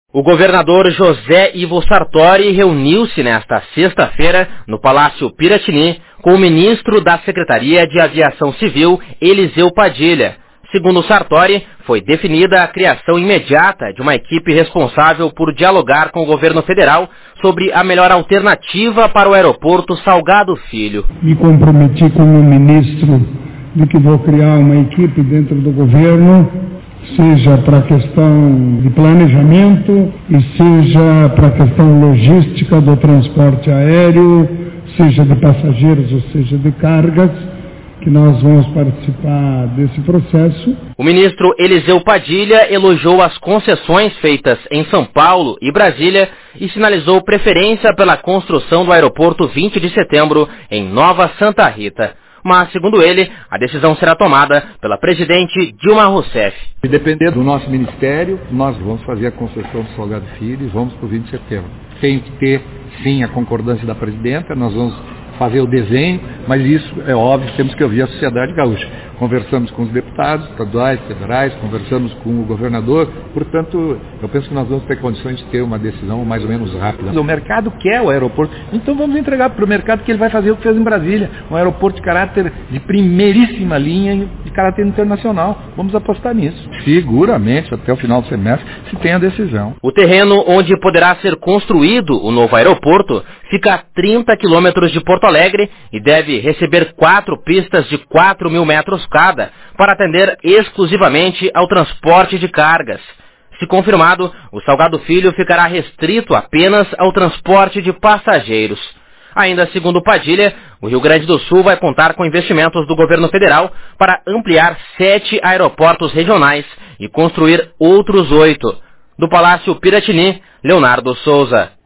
O governador José Ivo Sartori reuniu-se nesta sexta-feira no Palácio Piratini com o ministro da Secretaria de Aviação Civil, Eliseu Padilha. Segundo Sartori, foi definida a criação imediata de uma equipe responsável por dialogar com o governo federal sobre a melhor alternativa para o aeroporto Salgado Filho. Me comprometi com o ministro de que vou criar uma equipe dentro do governo, seja para a questão de planejamento e seja para a questão logística do transporte aéreo, seja de passageiros ou seja de cargas, que nós vamos participar desse processo. O ministro Eliseu Padilha elogiou as concessões feitas em São Paulo e Brasília e sinalizou preferência pela construção do aeroporto 20 de setembro em Nova Santa Rita. Mas, segundo ele, a decisão será tomada pela presidente Dilma Rousseff. Se depender do nosso ministério, nós vamos fazer a concessão do Salgado Filho e vamos para o 20 de setembro. Tem que ter, sim, a concordância da presidenta, nós vamos fazer o desenho, mas isso é óbvio, temos que ouvir a sociedade gaúcha. Conversamos com os deputados estaduais, federais, conversamos com o governador, portanto, eu penso que nós vamos ter condições de ter uma decisão mais ou menos rápida. O mercado quer o aeroporto, então vamos entregar para o mercado que ele vai fazer o que fez em Brasília, um aeroporto de caráter de primeiríssima linha e de caráter internacional. Vamos apostar nisso. Seguramente, até o final do semestre, se tem a decisão. O terreno onde poderá ser construído o novo aeroporto fica a 30 quilômetros de Porto Alegre e deve receber 4 pistas de 4 mil metros cada para atender exclusivamente ao transporte de cargas. Se confirmado, o Salgado Filho ficará restrito apenas ao transporte de passageiros. Ainda segundo Padilha, o Rio Grande do Sul vai contar com investimentos do governo federal para ampliar 7 aeroportos regionais e construir outros 8. Do Palácio Piratini, Leonardo Souza.